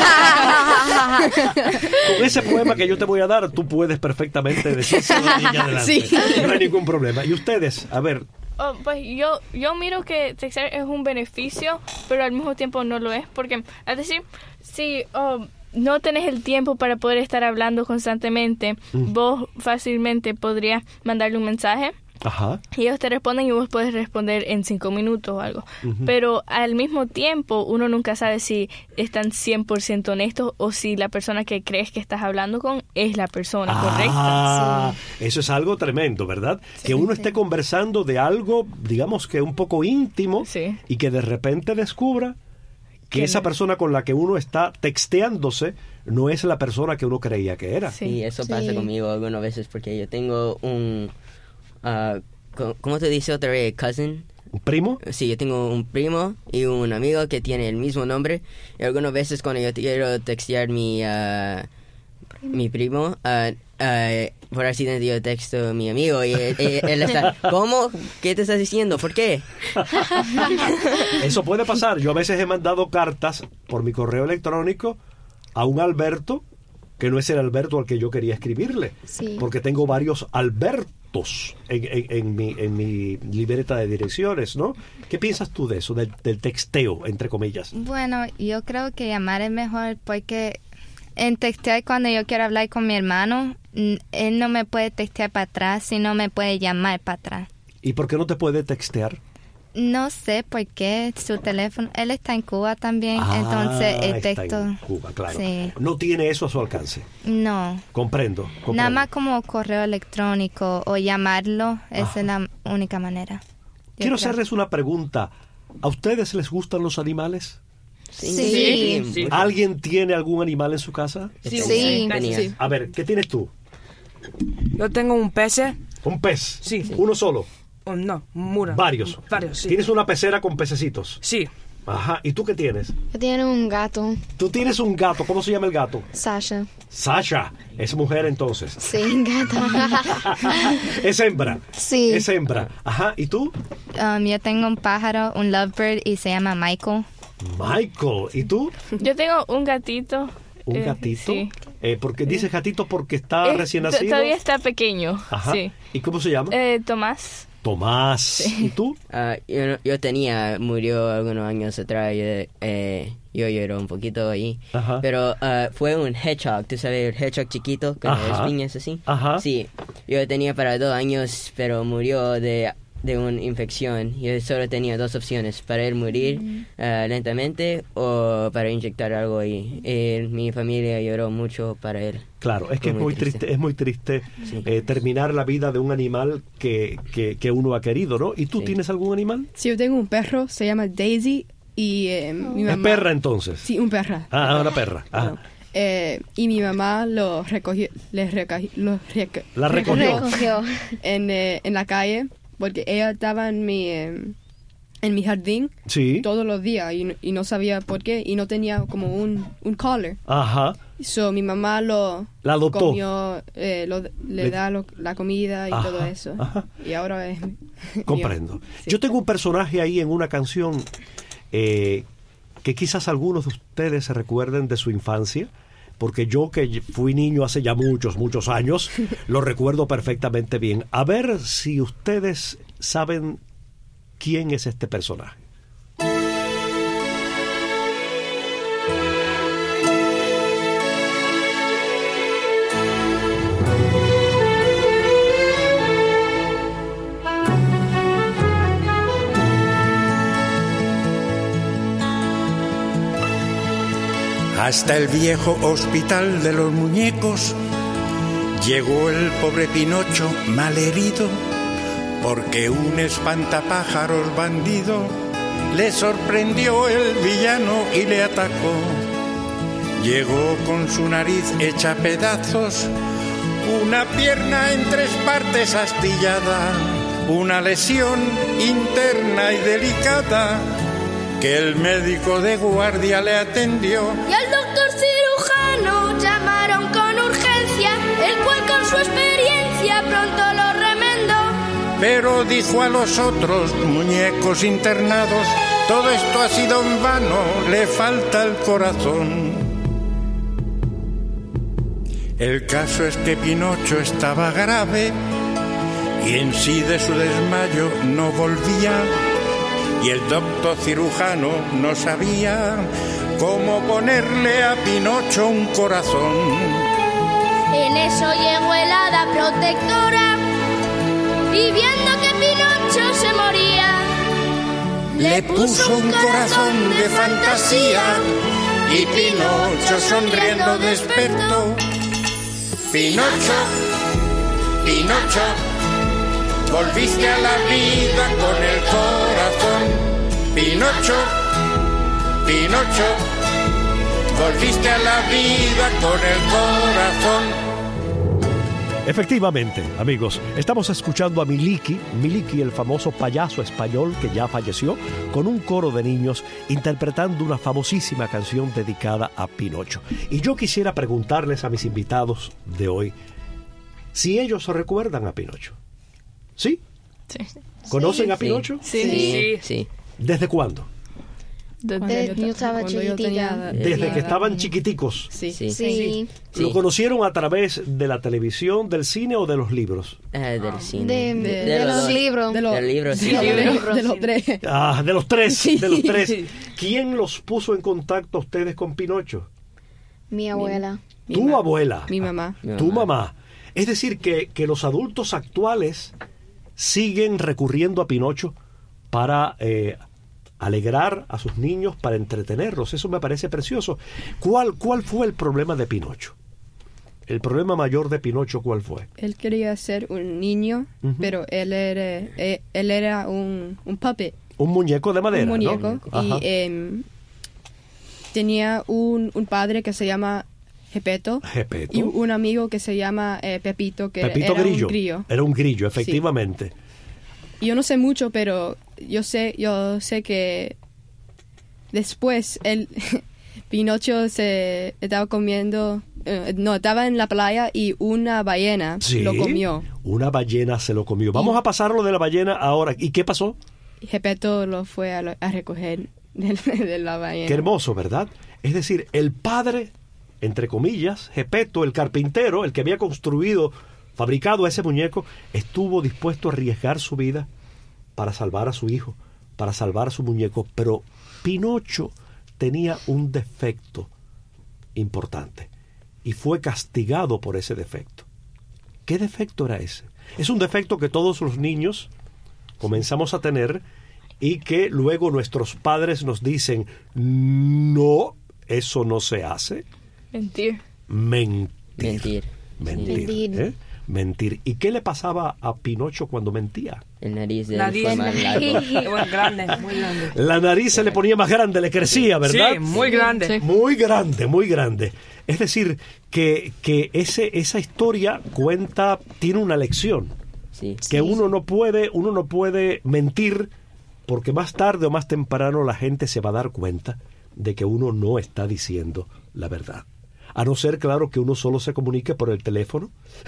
Con ese poema que yo te voy a dar, tú puedes perfectamente decirse a la niña adelante. Sí. No hay ningún problema. Y ustedes, a ver, Oh, pues yo, yo miro que textear es un beneficio, pero al mismo tiempo no lo es, porque es decir, si oh, no tenés el tiempo para poder estar hablando constantemente, mm. vos fácilmente podrías mandarle un mensaje. Ajá. Y ellos te responden y vos puedes responder en cinco minutos o algo. Uh-huh. Pero al mismo tiempo, uno nunca sabe si están cien por ciento honestos o si la persona que crees que estás hablando con es la persona ah, correcta. Ah, sí. Eso es algo tremendo, ¿verdad? Sí, que uno sí. esté conversando de algo, digamos que un poco íntimo, sí. y que de repente descubra que esa persona con la que uno está texteándose no es la persona que uno creía que era. Sí, sí eso sí. pasa conmigo algunas veces porque yo tengo un... Uh, ¿Cómo te dice otra vez? ¿Cousin? ¿Un primo? Sí, yo tengo un primo y un amigo que tiene el mismo nombre. Y algunas veces cuando yo quiero textear mi, uh, mi primo, uh, uh, por accidente yo texto a mi amigo y él, él está, ¿cómo? ¿Qué te estás diciendo? ¿Por qué? Eso puede pasar. Yo a veces he mandado cartas por mi correo electrónico a un Alberto que no es el Alberto al que yo quería escribirle. Sí. Porque tengo varios Albertos en, en, en, mi, en mi libreta de direcciones, ¿no? ¿Qué piensas tú de eso, del, del texteo, entre comillas? Bueno, yo creo que llamar es mejor porque en textear cuando yo quiero hablar con mi hermano, él no me puede textear para atrás, sino me puede llamar para atrás. ¿Y por qué no te puede textear? No sé por qué su teléfono, él está en Cuba también, ah, entonces el texto... Está en Cuba, claro. Sí. No tiene eso a su alcance. No. Comprendo, comprendo. Nada más como correo electrónico o llamarlo, esa Ajá. es la única manera. Quiero creo. hacerles una pregunta. ¿A ustedes les gustan los animales? Sí. sí. sí. ¿Alguien tiene algún animal en su casa? Sí. sí. sí. A ver, ¿qué tienes tú? Yo tengo un pez. ¿Un pez? Sí. ¿Uno solo? Oh, no, mura. Varios. Varios, sí. ¿Tienes una pecera con pececitos? Sí. Ajá. ¿Y tú qué tienes? Yo tengo un gato. ¿Tú tienes un gato? ¿Cómo se llama el gato? Sasha. Sasha. ¿Es mujer entonces? Sí, gata. ¿Es hembra? Sí. Es hembra. Ajá. ¿Y tú? Um, yo tengo un pájaro, un lovebird, y se llama Michael. Michael. ¿Y tú? Yo tengo un gatito. ¿Un eh, gatito? Sí. Eh, porque dices gatito porque está eh, recién nacido. Todavía está pequeño. Ajá. Sí. ¿Y cómo se llama? Eh, Tomás. Tomás. Sí. ¿Y tú? Uh, yo, yo tenía, murió algunos años atrás, yo, eh, yo lloré un poquito ahí. Ajá. Pero uh, fue un hedgehog, ¿tú sabes el hedgehog chiquito con las espinas así? Ajá. Sí, yo tenía para dos años, pero murió de, de una infección. Yo solo tenía dos opciones, para él morir uh, lentamente o para inyectar algo ahí. Y mi familia lloró mucho para él. Claro, es que es muy triste, triste es muy triste sí. eh, terminar la vida de un animal que, que, que uno ha querido, ¿no? ¿Y tú sí. tienes algún animal? Sí, yo tengo un perro, se llama Daisy y eh, mi mamá... ¿Es perra entonces? Sí, un perra. Ah, una perra. Ah. No. Eh, y mi mamá lo recogió, les recogió, lo reco la recogió, recogió. En, eh, en la calle porque ella estaba en mi... Eh, en mi jardín sí. todos los días y, y no sabía por qué y no tenía como un, un collar. Ajá. So, mi mamá lo la adoptó. Comió, eh, lo, le, le da lo, la comida y ajá, todo eso. Ajá. Y ahora es... Comprendo. Sí. Yo tengo un personaje ahí en una canción eh, que quizás algunos de ustedes se recuerden de su infancia, porque yo que fui niño hace ya muchos, muchos años, lo recuerdo perfectamente bien. A ver si ustedes saben quién es este personaje. Hasta el viejo hospital de los muñecos llegó el pobre Pinocho malherido, porque un espantapájaros bandido le sorprendió el villano y le atacó. Llegó con su nariz hecha pedazos, una pierna en tres partes astillada, una lesión interna y delicada que el médico de guardia le atendió. Y al doctor cirujano llamaron con urgencia, el cual con su experiencia pronto lo remendó. Pero dijo a los otros muñecos internados, todo esto ha sido en vano, le falta el corazón. El caso es que Pinocho estaba grave y en sí de su desmayo no volvía. Y el doctor cirujano no sabía cómo ponerle a Pinocho un corazón. En eso llegó el hada protectora y viendo que Pinocho se moría, le puso un corazón de fantasía y Pinocho sonriendo despertó. Pinocho, Pinocho, volviste a la vida con el corazón. Pinocho, Pinocho, volviste a la vida con el corazón. Efectivamente, amigos, estamos escuchando a Miliki, Miliki, el famoso payaso español que ya falleció, con un coro de niños interpretando una famosísima canción dedicada a Pinocho. Y yo quisiera preguntarles a mis invitados de hoy si ellos recuerdan a Pinocho. ¿Sí? Sí. ¿Conocen Sí. a Pinocho? Sí. Sí, sí. ¿Desde cuándo? Cuando Eh, yo estaba cuando yo chiquitita. tenía- Desde tenía que edad. estaban chiquiticos. Sí. Sí. Sí, Sí. ¿Lo conocieron a través de la televisión, del cine o de los libros? Ah, del cine. de, De- de los dos. libros. De los Del libro, sí. de, de los- los- de los tres. Ah, de los tres, Sí. de los tres. ¿Quién los puso en contacto a ustedes con Pinocho? Mi abuela. Mi Tu ma- abuela. Mi mamá. Mi Tu mamá. mamá. Es decir, que, que los adultos actuales siguen recurriendo a Pinocho para eh, alegrar a sus niños, para entretenerlos. Eso me parece precioso. ¿Cuál, cuál fue el problema de Pinocho? El problema mayor de Pinocho, ¿cuál fue? Él quería ser un niño, Ujú. pero él era, eh, él era un, un puppet, Un muñeco de madera, un muñeco. ¿no? Y Ajá. em, tenía un, un padre que se llama Gepetto Gepetto. y un amigo que se llama eh, Pepito, que Pepito era Grillo. un grillo. Era un grillo, efectivamente. Yo no sé mucho, pero yo sé, yo sé que después el Pinocho se estaba comiendo, eh, no, estaba en la playa y una ballena Sí, lo comió. una ballena se lo comió. Vamos a pasarlo de la ballena ahora. ¿Y qué pasó? Y Gepetto lo fue a, lo- a recoger de, de la ballena. Qué hermoso, ¿verdad? Es decir, el padre, entre comillas, Gepetto, el carpintero, el que había construido, fabricado ese muñeco, estuvo dispuesto a arriesgar su vida para salvar a su hijo, para salvar a su muñeco. Pero Pinocho tenía un defecto importante y fue castigado por ese defecto. ¿Qué defecto era ese? Es un defecto que todos los niños comenzamos a tener y que luego nuestros padres nos dicen, no, eso no se hace. Mentir. Mentir. Mentir. Mentir. Mentir. ¿eh? Mentir. ¿Y qué le pasaba a Pinocho cuando mentía? El nariz de él Nariz. fue más largo. Muy grande, muy grande. La nariz se le ponía más grande, le crecía, ¿verdad? Sí, muy grande. Sí. Muy grande, muy grande. Es decir, que, que ese, esa historia cuenta, tiene una lección. Sí. Que uno no puede, uno no puede mentir, porque más tarde o más temprano la gente se va a dar cuenta de que uno no está diciendo la verdad. A no ser, claro, que uno solo se comunique por el teléfono.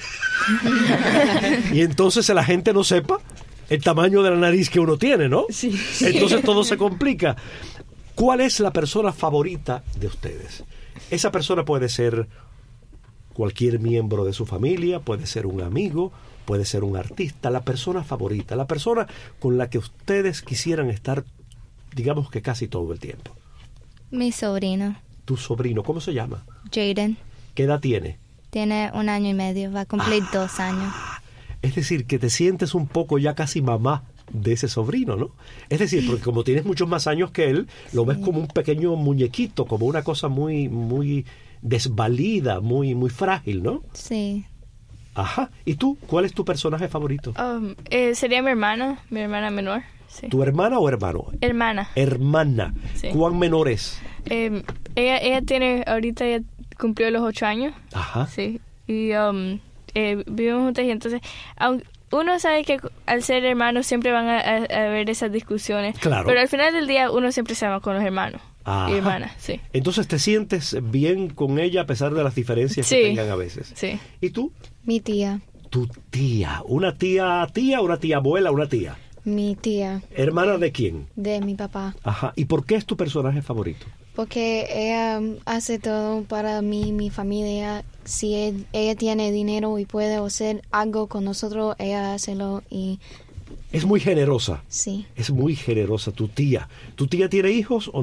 Y entonces la gente no sepa el tamaño de la nariz que uno tiene, ¿no? Sí. Entonces todo se complica. ¿Cuál es la persona favorita de ustedes? Esa persona puede ser cualquier miembro de su familia, puede ser un amigo, puede ser un artista, la persona favorita, la persona con la que ustedes quisieran estar, digamos que casi todo el tiempo. Mi sobrino, Tu sobrino, ¿cómo se llama? Jaden, ¿Qué edad tiene? tiene un año y medio, va a cumplir dos años. Es decir, que te sientes un poco ya casi mamá de ese sobrino, ¿no? Es decir, porque como tienes muchos más años que él, lo ves como un pequeño muñequito, como una cosa muy, muy desvalida, muy, muy frágil, ¿no? Sí, Ajá. ¿Y tú? ¿Cuál es tu personaje favorito? Um, eh, sería mi hermana, mi hermana menor. Sí. ¿Tu hermana o hermano? Hermana. Hermana. Sí. ¿Cuán menor es? Eh, ella, ella tiene, ahorita ya cumplió los ocho años. Ajá. Sí. Y um, eh, vivimos juntas y entonces, aunque uno sabe que al ser hermanos siempre van a, a, a haber esas discusiones. Claro. Pero al final del día uno siempre se va con los hermanos Ajá. y hermanas, sí. Entonces te sientes bien con ella a pesar de las diferencias Sí. que tengan a veces. Sí. ¿Y tú? Mi tía. Tu tía. ¿Una tía tía, una tía abuela, una tía? Mi tía. ¿Hermana de quién? De mi papá. Ajá. ¿Y por qué es tu personaje favorito? Porque ella hace todo para mí, mi familia. Si él- ella tiene dinero y puede hacer algo con nosotros, ella hácelo y Es muy generosa. sí. Es muy generosa tu tía. ¿Tu tía tiene hijos o no?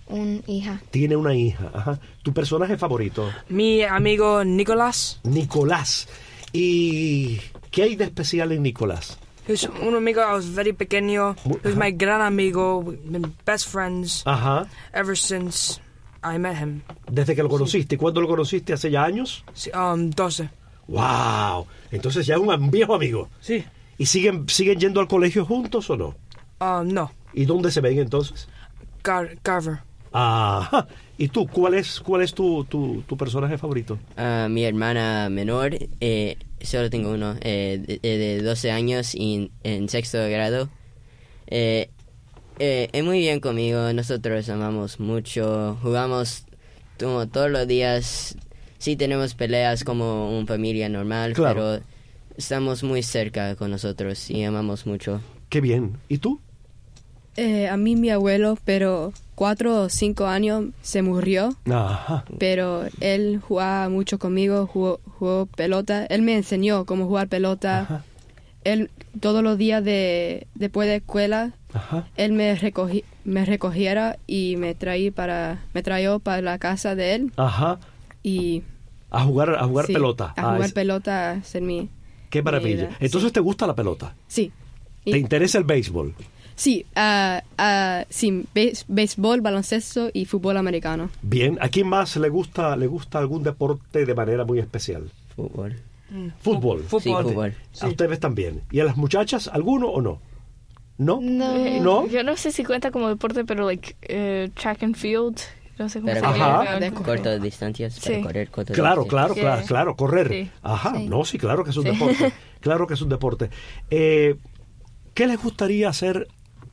una hija. Tiene una hija. Ajá. ¿Tu personaje favorito? Mi amigo Nicolás. Nicolás. ¿Y qué hay de especial en Nicolás? Es un amigo very pequeño. Es mi gran amigo. We've been best friends. Ajá. Ever since I met him. Desde que lo conociste. ¿Cuándo lo conociste? ¿Hace ya años? Sí, um, doce. ¡Wow! Entonces ya es un viejo amigo. Sí. ¿Y siguen, siguen yendo al colegio juntos o no? Um, no. ¿Y dónde se ven entonces? Car Carver. Ajá. ¿Y tú? ¿Cuál es, cuál es tu, tu, tu personaje favorito? Uh, mi hermana menor, eh, solo tengo uno, eh, de, de doce años y en sexto grado. Eh, eh, es muy bien conmigo, nosotros amamos mucho, jugamos como todos los días. Sí tenemos peleas como una familia normal, claro, pero estamos muy cerca con nosotros y amamos mucho. Qué bien. ¿Y tú? Eh, a mí mi abuelo, pero cuatro o cinco años se murió. Ajá. Pero él jugaba mucho conmigo, jugó, jugó pelota. Él me enseñó cómo jugar pelota. Ajá. Él todos los días de después de escuela, Ajá. él me recogí, me recogiera y me traía para me traía para la casa de él. Ajá. Y a jugar a jugar sí, pelota. A Ah, jugar es... pelota, a ser mi. Qué maravilla. mi Entonces sí. te gusta la pelota. Sí. ¿Te Y, interesa el béisbol? sí, uh, uh, sí, béis- béisbol, baloncesto y fútbol americano. Bien. ¿A quién más le gusta le gusta algún deporte de manera muy especial? Fútbol. Fútbol. Fútbol. Sí, fútbol. A ustedes también. ¿Y a las muchachas alguno o no? ¿No? No. Eh, ¿No? Yo no sé si cuenta como deporte, pero like eh, track and field. No sé cómo Pero se llama. Ajá. Pero- cortas distancias para Sí. correr cortas Claro, distancias. claro, Sí. claro, claro, correr. Sí. Ajá, Sí. no, sí, claro que es un Sí. deporte. Claro que es un deporte. Eh, ¿Qué les gustaría hacer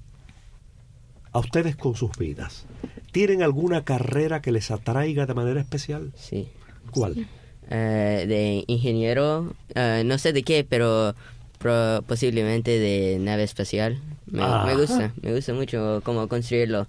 a ustedes con sus vidas? ¿Tienen alguna carrera que les atraiga de manera especial? Sí. ¿Cuál? Eh, de ingeniero, eh, no sé de qué, pero pro- posiblemente de nave espacial. Me, Ajá. me gusta, me gusta mucho cómo construirlo.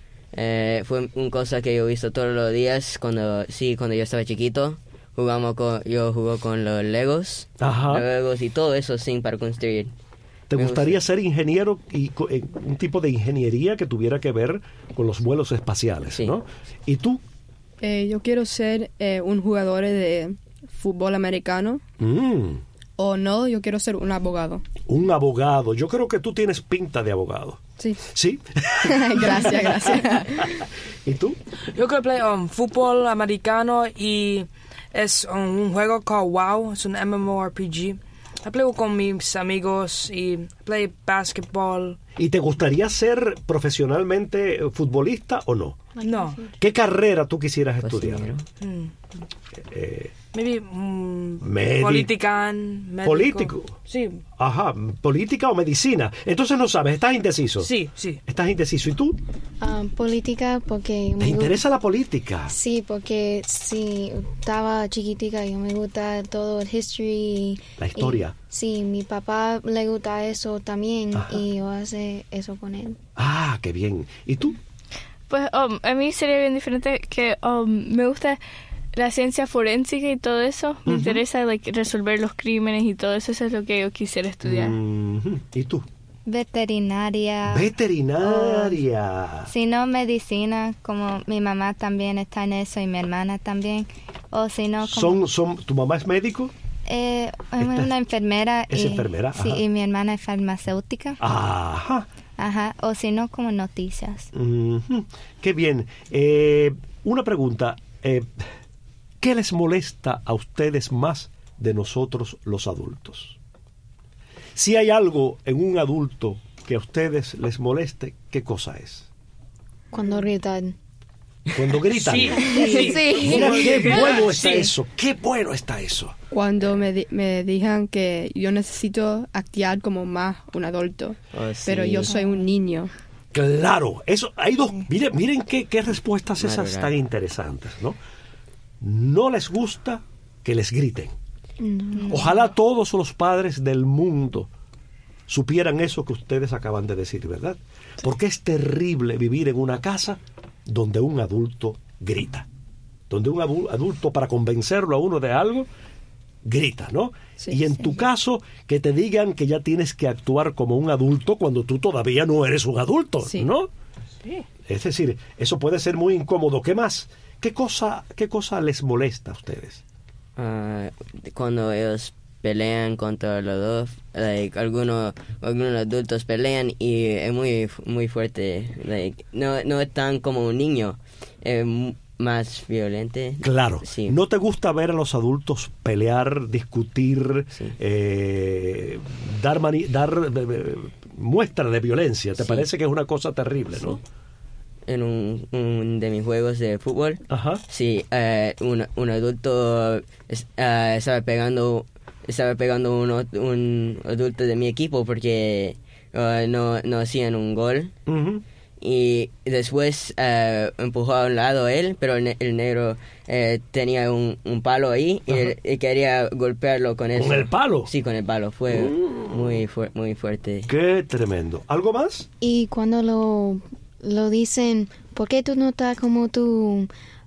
Eh, fue una cosa que yo he visto todos los días cuando, sí, cuando yo estaba chiquito. Jugamos con, yo jugué con los Legos, Ajá. los Legos y todo eso sin para construir. ¿Te me gustaría gusta. ser ingeniero y co- eh, un tipo de ingeniería que tuviera que ver con los vuelos espaciales, Sí. ¿no? ¿Y tú? Eh, yo quiero ser eh, un jugador de fútbol americano. Mm, O no, yo quiero ser un abogado. un abogado. Yo creo que tú tienes pinta de abogado. Sí. ¿Sí? Gracias, gracias. ¿Y tú? Yo quiero play um, fútbol americano y es um, un juego called WoW. Es un M M O R P G. I play con mis amigos y play basketball. ¿Y te gustaría ser profesionalmente eh, futbolista o no? No. ¿Qué carrera tú quisieras estudiar? Cocinero. Mm. Eh, Maybe um, Médico. politican, médico. ¿Político? Sí, Ajá, política o medicina. Entonces no sabes, estás indeciso. sí, sí. Estás indeciso. ¿Y tú? Ah, política porque ¿Te me gu- interesa la política? Sí, porque si estaba chiquitica yo me gusta todo el history. La historia. Y, sí, mi papá le gusta eso también Ajá. y yo hace eso con él. Ah, qué bien. ¿Y tú? Pues um, a mí sería bien diferente que um, me gusta la ciencia forénsica y todo eso. Me Ujú. interesa like, resolver los crímenes y todo eso. Eso es lo que yo quisiera estudiar. Mhm. ¿Y tú? Veterinaria. Veterinaria. Si no, medicina, como mi mamá también está en eso y mi hermana también. O si no, como... ¿Son, son, ¿Tu mamá es médico? Eh, es Esta- una enfermera. es y, enfermera, Sí, ajá. y mi hermana es farmacéutica. Ajá. Ajá. O si no, como noticias. Ujú. Qué bien. Eh, una pregunta. Eh, ¿Qué les molesta a ustedes más de nosotros los adultos? Si hay algo en un adulto que a ustedes les moleste, ¿qué cosa es? Cuando gritan. Cuando gritan. Sí, Mira, qué bueno está Sí. eso. Qué bueno está eso. Cuando me, di- me dijan que yo necesito actuar como más un adulto, Oh, pero sí. yo soy un niño. Claro, eso hay dos. Miren, miren qué, qué respuestas esas Madura. tan interesantes, ¿no? No les gusta que les griten. Ojalá todos los padres del mundo supieran eso que ustedes acaban de decir, ¿verdad? Porque es terrible vivir en una casa donde un adulto grita. Donde un abu- adulto, para convencerlo a uno de algo, grita, ¿no? Sí, y en sí. tu caso, que te digan que ya tienes que actuar como un adulto cuando tú todavía no eres un adulto, Sí. ¿no? Sí. Es decir, eso puede ser muy incómodo. ¿Qué más? ¿Qué cosa, qué cosa les molesta a ustedes? Ah, cuando ellos pelean contra los dos, like, algunos algunos adultos pelean y es muy muy fuerte, like, no no es tan como un niño, es más violente. Claro. Sí. ¿No te gusta ver a los adultos pelear, discutir, Sí. eh, dar mani- dar eh, muestra de violencia? ¿Te Sí. parece que es una cosa terrible, no? En un, un de mis juegos de fútbol, Ajá. sí, eh, un, un adulto es- eh, estaba pegando estaba pegando un, ot- un adulto de mi equipo porque eh, no no hacían un gol. Ujú. Y después eh, empujó a un lado él, pero el, ne- el negro eh, tenía un, un palo ahí y, él- y quería golpearlo con eso. ¿Con el palo? Sí, con el palo. Fue Mm. muy fu- muy fuerte. Qué tremendo. ¿Algo más? Y cuando lo, lo dicen, ¿por qué tú no estás como tu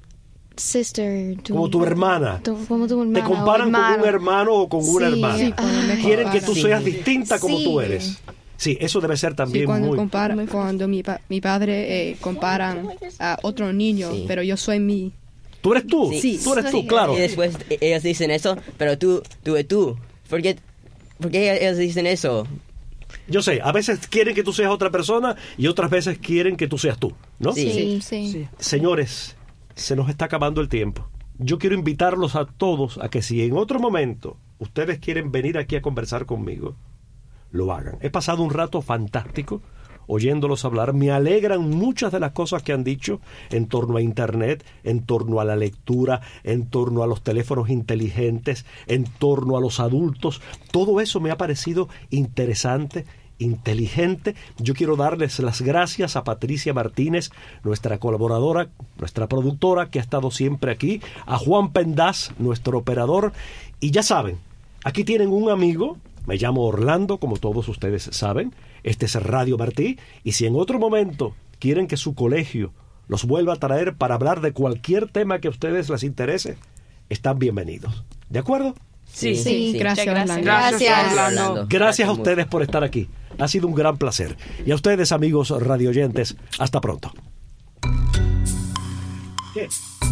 sister? Como tu hermana. tu- como tu ¿Te hermana o comparan con hermano? un hermano o con una Sí, hermana? sí, cuando me Quieren que tú comparan. seas Sí. distinta como Sí. tú eres. Sí, eso debe ser Sí, también cuando, muy... compara, cuando mi, pa- mi padre eh, comparan a otro niño, Sí. pero yo soy mi... ¿Tú eres tú? Sí. Tú eres tú, claro. Y después eh, ellos dicen eso, pero tú, tú eres tú. ¿Por qué, por qué ellos dicen eso? Yo sé, a veces quieren que tú seas otra persona y otras veces quieren que tú seas tú, ¿no? Sí. Sí, sí. Sí. Señores, se nos está acabando el tiempo. Yo quiero invitarlos a todos a que si en otro momento ustedes quieren venir aquí a conversar conmigo, lo hagan. He pasado un rato fantástico oyéndolos hablar. Me alegran muchas de las cosas que han dicho en torno a Internet, en torno a la lectura, en torno a los teléfonos inteligentes, en torno a los adultos. Todo eso me ha parecido interesante, inteligente. Yo quiero darles las gracias a Patricia Martínez, nuestra colaboradora, nuestra productora, que ha estado siempre aquí, a Juan Pendaz, nuestro operador, y ya saben, aquí tienen un amigo. Me llamo Orlando, como todos ustedes saben. Este es Radio Martí. Y si en otro momento quieren que su colegio los vuelva a traer para hablar de cualquier tema que a ustedes les interese, están bienvenidos. ¿De acuerdo? Sí, Sí, Gracias, Muchas Orlando. Gracias, Gracias. Orlando. Gracias a mucho. ustedes por estar aquí. Ha sido un gran placer. Y a ustedes, amigos radioyentes, hasta pronto. ¿Qué?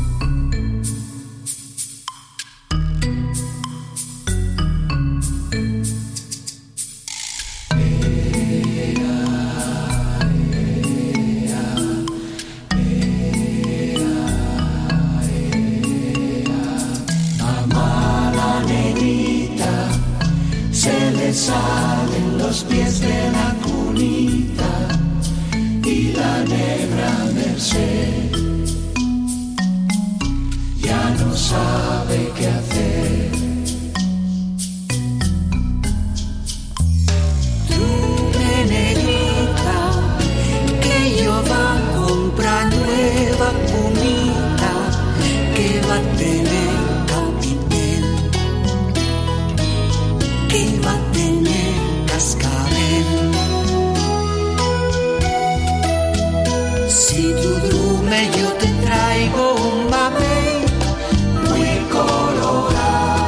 Se le salen los pies de la cunita y la negra Merced ya no sabe qué hacer. Tú, negrita, que yo va a comprar nueva cunita que va a tener capitel, que va a tener cascabel. Si tú drume yo te traigo un mamey muy colorado.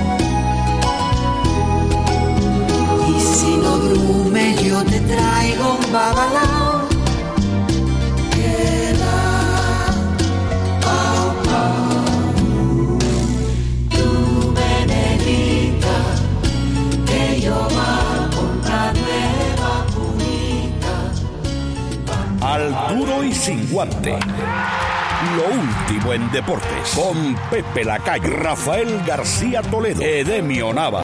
Y si no drume yo te traigo un babalao que da pau pau. Tú Benedita, que yo va a comprar nueva cunita. Al duro y sin guante. Lo último en deportes. Con Pepe Lacayo, Rafael García Toledo, Edemio Nava.